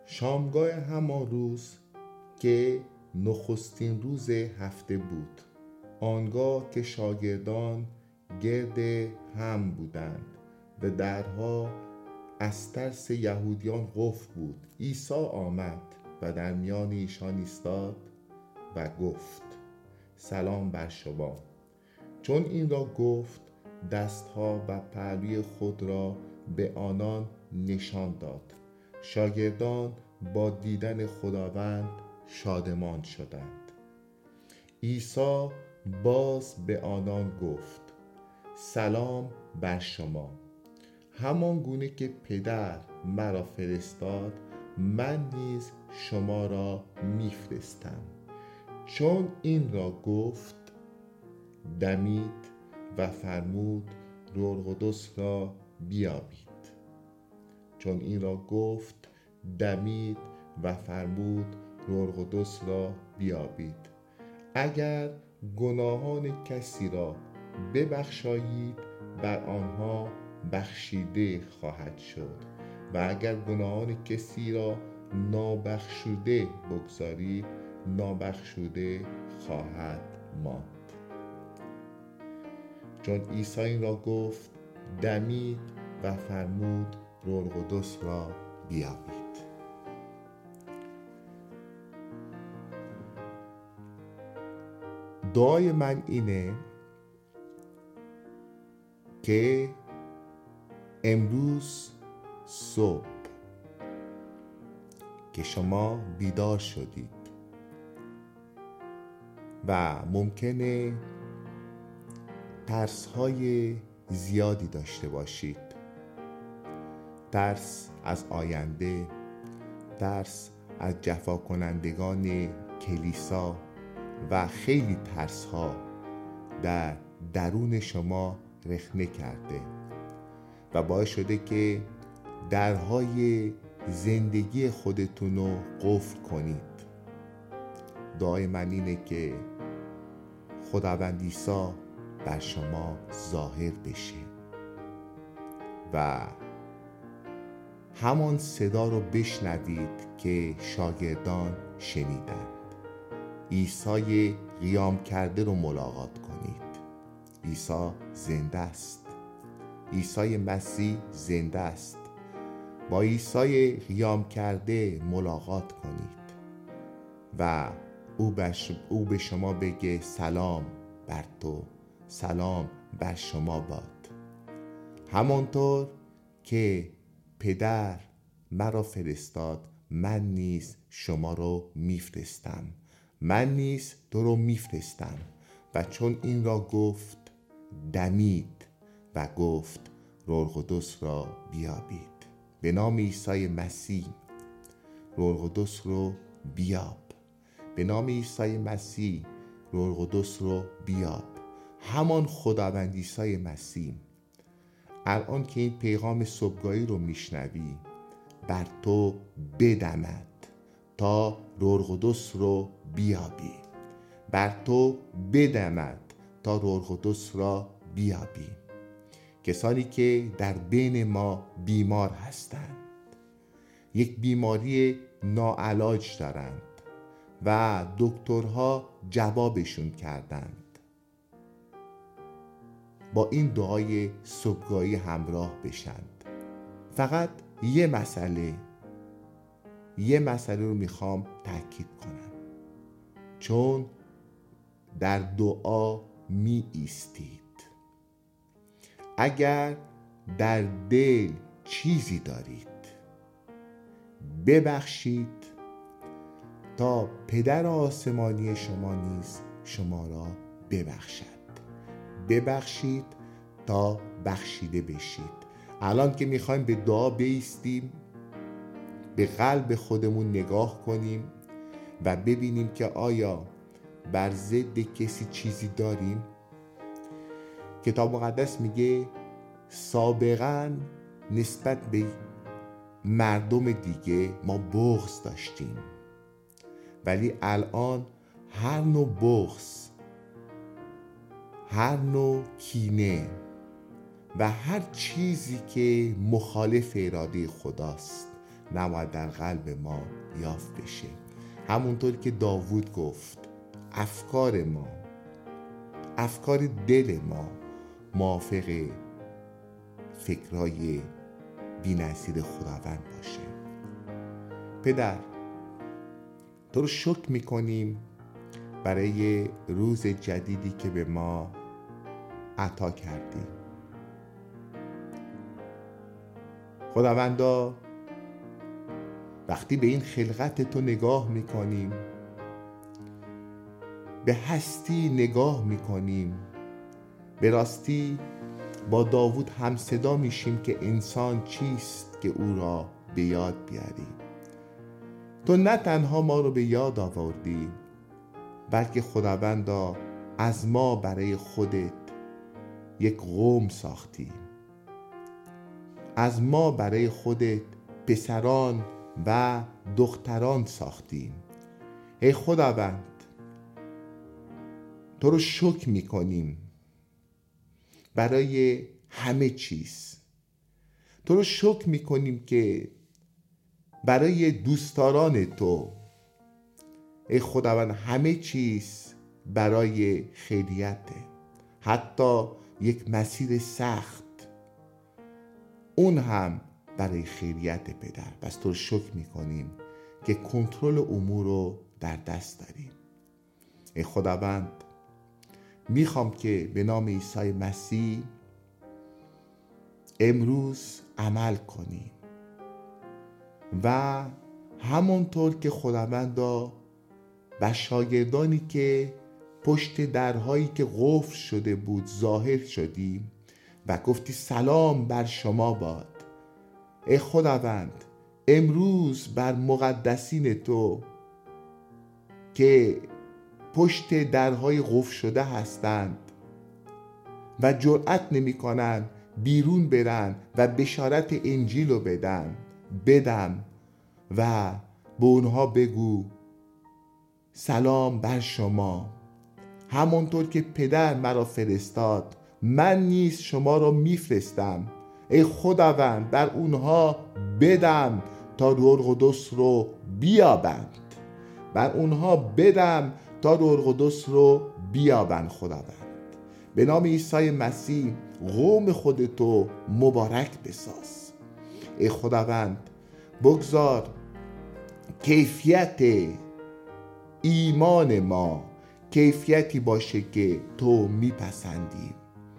شامگاه همان روز که نخستین روز هفته بود، آنگاه که شاگردان گرد هم بودند و درها از ترس یهودیان قفل بود، عیسی آمد و در میان ایشان ایستاد و گفت: سلام بر شما. چون این را گفت، دستها و پهلوی خود را به آنان نشان داد. شاگردان با دیدن خداوند شادمان شدند. عیسی باز به آنان گفت: سلام بر شما. همان گونه که پدر مرا فرستاد، من نیز شما را میفرستم. چون این را گفت، دمید و فرمود روح القدس را بیابید. چون این را گفت، دمید و فرمود روح القدس را بیابید. اگر گناهان کسی را ببخشایید، بر آنها بخشیده خواهد شد، و اگر گناهان کسی را نابخشوده بگذارید، نابخشوده خواهد ماند. چون عیسی این را گفت، دمید و فرمود روح القدس را بیابید. دعای من اینه که امروز صبح که شما بیدار شدید و ممکنه ترس‌های زیادی داشته باشید، ترس از آینده، ترس از جفا کنندگان کلیسا و خیلی ترس‌ها در درون شما رخنه کرده و باعث شده که درهای زندگی خودتون رو قفل کنید. دعای من اینه که خداوند عیسی بر شما ظاهر بشه و همان صدا رو بشنوید که شاگردان شنیدند. عیسی قیام کرده رو ملاقات کنید. عیسی زنده است. عیسی مسیح زنده است. با عیسی قیام کرده ملاقات کنید و او به شما بگه: سلام بر تو، سلام بر شما باد. همانطور که پدر مرا فرستاد، من نیز شما رو میفرستم. من نیز تو رو میفرستم. و چون این را گفت، دمید و گفت روح القدس را بیابید. به نام عیسی مسیح روح القدس رو بیاب. به نام عیسی مسیح روح القدس رو بیاب. همان خداوند عیسی مسیح الان که این پیغام صبحگاهی رو میشنوی، بر تو بدمد تا روح القدس رو بیابی. بر تو بدمد تا روح القدس را بیابی. کسانی که در بین ما بیمار هستند، یک بیماری ناعلاج دارند و دکترها جوابشون کردند، با این دعای صبحگاهی همراه بشند. فقط یه مسئله رو میخوام تاکید کنم. چون در دعا می ایستید، اگر در دل چیزی دارید، ببخشید تا پدر آسمانی شما نیز شما را ببخشد. ببخشید تا بخشیده بشید. الان که میخوایم به دعا بایستیم، به قلب خودمون نگاه کنیم و ببینیم که آیا بر ضد کسی چیزی داریم. کتاب مقدس میگه سابقاً نسبت به مردم دیگه ما بغض داشتیم، ولی الان هر نوع بغض، هر نوع کینه و هر چیزی که مخالف اراده خداست نباید در قلب ما یافت بشه. همونطور که داوود گفت افکار ما، افکار دل ما موافق فکرای بی‌نظیر خداوند باشه. پدر، تو رو شکر میکنیم برای روز جدیدی که به ما عطا کردی. خداوندا، وقتی به این خلقت تو نگاه میکنیم، به هستی نگاه میکنیم، به راستی با داوود هم صدا میشیم که انسان چیست که او را به یاد بیاری. تو نه تنها ما رو به یاد آوردی، بلکه خداوندا از ما برای خودت یک قوم ساختی، از ما برای خودت پسران و دختران ساختی. ای خداوند، تو رو شکر میکنیم برای همه چیز. تو رو شکر میکنیم که برای دوستداران تو ای خداوند همه چیز برای خیریته، حتی یک مسیر سخت اون هم برای خیریت پدر. پس تو رو شکر میکنیم که کنترل امور رو در دست داریم. ای خداوند، میخوام که به نام عیسی مسیح امروز عمل کنی و همونطور که خداوندا و شاگردانی که پشت درهایی که قفل شده بود ظاهر شدیم و گفتی سلام بر شما باد. ای خداوند، امروز بر مقدسین تو که پشت درهای قفل شده هستند و جرأت نمی کنند بیرون برن و بشارت انجیل رو بدم و به اونها بگو سلام بر شما. همونطور که پدر مرا فرستاد، من نیز شما را میفرستم. ای خداوند، بر اونها بدم تا روح القدس رو بیابند. بر اونها بدم تا روح القدس رو بیابند. خداوند، به نام عیسی مسیح قوم خودتو مبارک بساز. ای خداوند، بگذار کیفیت ایمان ما کیفیتی باشه که تو میپسندی.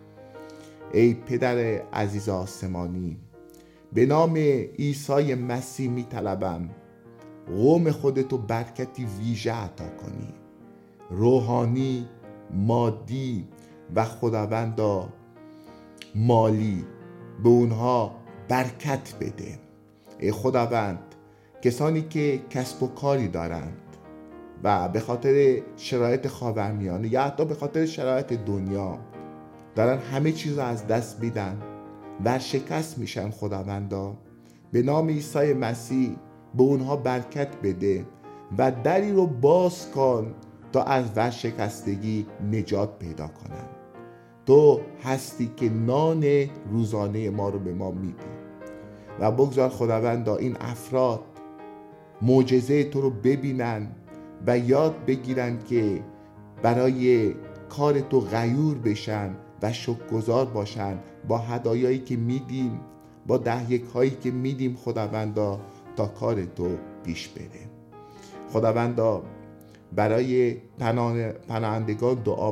ای پدر عزیز آسمانی، به نام عیسی مسیح میطلبم قوم خودتو برکتی ویژه عطا کنی، روحانی، مادی و خداوندا مالی. به اونها برکت بده. ای خداوند، کسانی که کسب و کاری دارند و به خاطر شرایط خاورمیانه یا حتی به خاطر شرایط دنیا دارن همه چیز رو از دست میدن، ورشکست میشن، خداوندا به نام عیسی مسیح به اونها برکت بده و دری رو باز کن تا از ورشکستگی نجات پیدا کنن. تو هستی که نان روزانه ما رو به ما میدی و بگذار خداوندا این افراد معجزه تو رو ببینن و یاد بگیرن که برای کار تو غیور بشن و شکرگزار باشن با هدایایی که میدیم، با دهیک‌هایی که میدیم خداوندا، تا کار تو پیش بره. خداوندا، برای پناهندگان دعا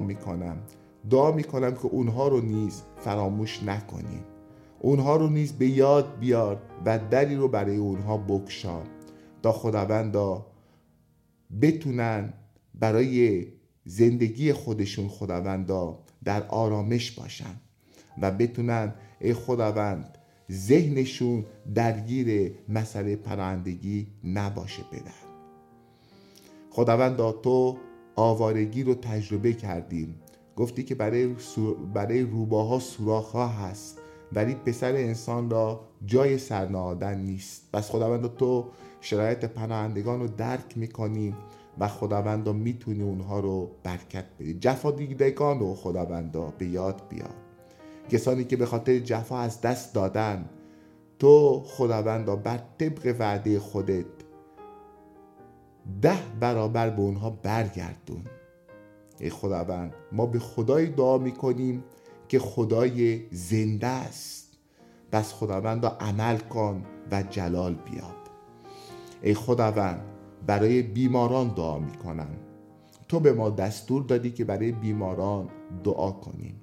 میکنم که اونها رو نیز فراموش نکنیم، اونها رو نیز به یاد بیار و دری رو برای اونها بگشا تا خداوندا بتونن برای زندگی خودشون خداوندا در آرامش باشن و بتونن ای خداوند ذهنشون درگیر مسئله پناهندگی نباشه. پدر خداوندا، تو آوارگی رو تجربه کردیم، گفتی که برای روباها سوراخ‌ها هست ولی پسر انسان را جای سر نهادن نیست. پس خداوندا، تو شرایط پناهندگان رو درک میکنی و خداوندا میتونی اونها رو برکت بدی. جفا دیدگان رو خداوندا به یاد بیار، کسانی که به خاطر جفا از دست دادن تو خداوندا بر طبق وعده خودت 10 برابر به اونها برگردون. ای خداوند، ما به خدای دعا میکنیم که خدای زنده است. پس خداوندا عمل کن و جلال بیاب. ای خداوند، برای بیماران دعا میکنم. تو به ما دستور دادی که برای بیماران دعا کنیم.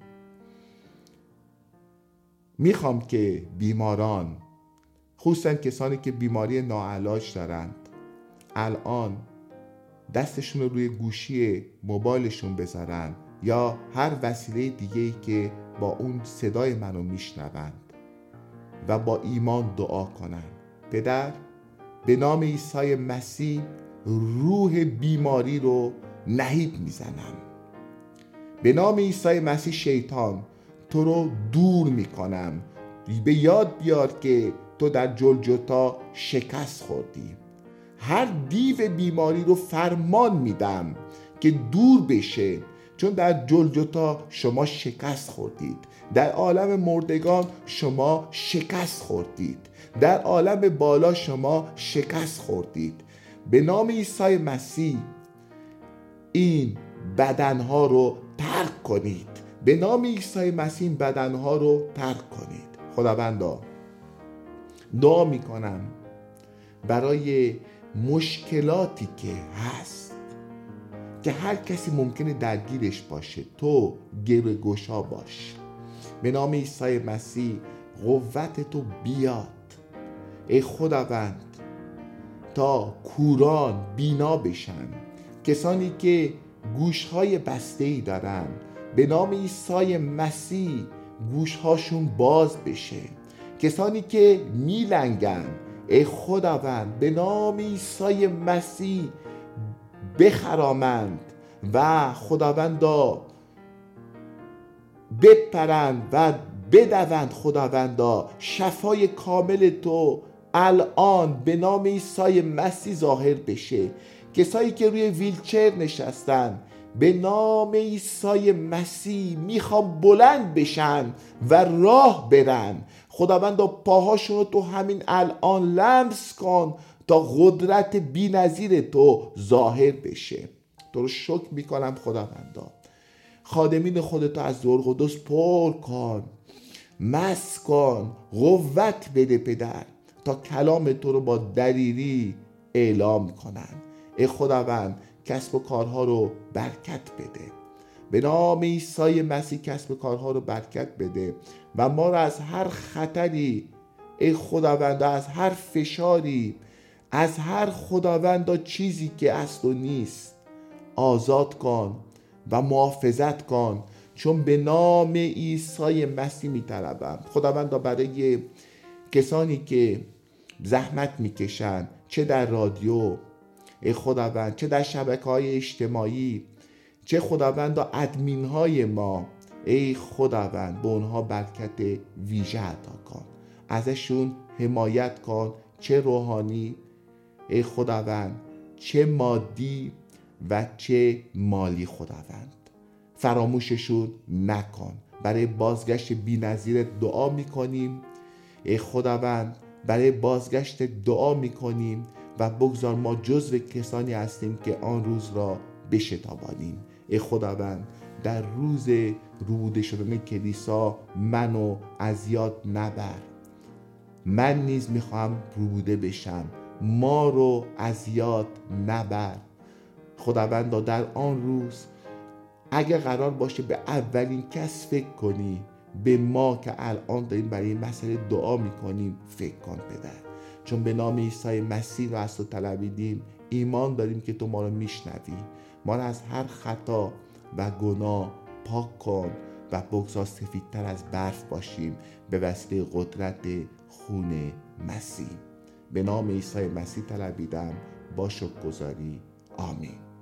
میخوام که بیماران، خصوصا کسانی که بیماری ناعلاج دارند، الان دستشون رو روی گوشی موبایلشون بذارن یا هر وسیله دیگه‌ای که با اون صدای منو میشنوند و با ایمان دعا کنن. پدر، به نام عیسی مسیح روح بیماری رو نهیب میزنم. به نام عیسی مسیح شیطان تو رو دور میکنم. به یاد بیار که تو در جلجتا شکست خوردی. هر دیو بیماری رو فرمان میدم که دور بشه، چون در جلجتا شما شکست خوردید. در عالم مردگان شما شکست خوردید. در عالم بالا شما شکست خوردید. به نام عیسی مسیح این بدنها رو ترک کنید. به نام عیسی مسیح این بدنها رو ترک کنید. خداوندا، دعا میکنم برای مشکلاتی که هست که هر کسی ممکنه درگیرش باشه، تو گره گشا باش. به نام عیسی مسیح قوت تو بیاد ای خداوند، تا کوران بینا بشن، کسانی که گوشهای بسته‌ای دارن به نام عیسی مسیح گوشهاشون باز بشه، کسانی که میلنگن ای خداوند به نام عیسی مسیح بخرامند و خداوندا بپرند و بدوند. خداوندا شفای کامل تو الان به نام عیسی مسیح ظاهر بشه. کسایی که روی ویلچر نشستن به نام عیسی مسیح میخوام بلند بشن و راه برن. خداوندا پاهاشون رو تو همین الان لمس کن تا قدرت بی‌نظیر تو ظاهر بشه. تو رو شکر میکنم خداوندا. خادمین خودتو از روح القدس پر کن، مس کن، قوت بده پدر، تا کلام تو رو با دلیری اعلام کنن. ای خداوند، کسب و کارها رو برکت بده. به نام عیسی مسیح کسب و کارها رو برکت بده و ما رو از هر خطری ای خداوند، از هر فشاری، از هر خداوندا چیزی که است و نیست آزاد کن و محافظت کن، چون به نام عیسی مسیح می‌طلبم. خداوندا برای کسانی که زحمت میکشن، چه در رادیو ای خداوند، چه در شبکه‌های اجتماعی، چه خداوندا ادمین های ما، ای خداوند به اونها برکت ویژه عطا کن، ازشون حمایت کن، چه روحانی ای خداوند، چه مادی و چه مالی. خداوند فراموششون نکن. برای بازگشت بی‌نظیر دعا میکنیم ای خداوند، برای بازگشت دعا میکنیم و بگذار ما جزو کسانی هستیم که آن روز را بشتابانیم. ای خداوند، در روز روبوده شدن کلیسا منو از یاد نبر. من نیز میخوام روبوده بشم، ما رو از یاد نبر. خداوندا در آن روز اگه قرار باشه به اولین کس فکر کنی، به ما که الان داریم برای این مسئله دعا میکنیم فکر کن پدر، چون به نام عیسی مسیح رو از تو طلبیدیم. ایمان داریم که تو ما رو میشنوی. ما رو از هر خطا و گناه پاک کن و بگذار سفیدتر از برف باشیم به وسیله قدرت خون مسیح. به نام عیسی مسیح طلبیدم با شکرگزاری. آمین.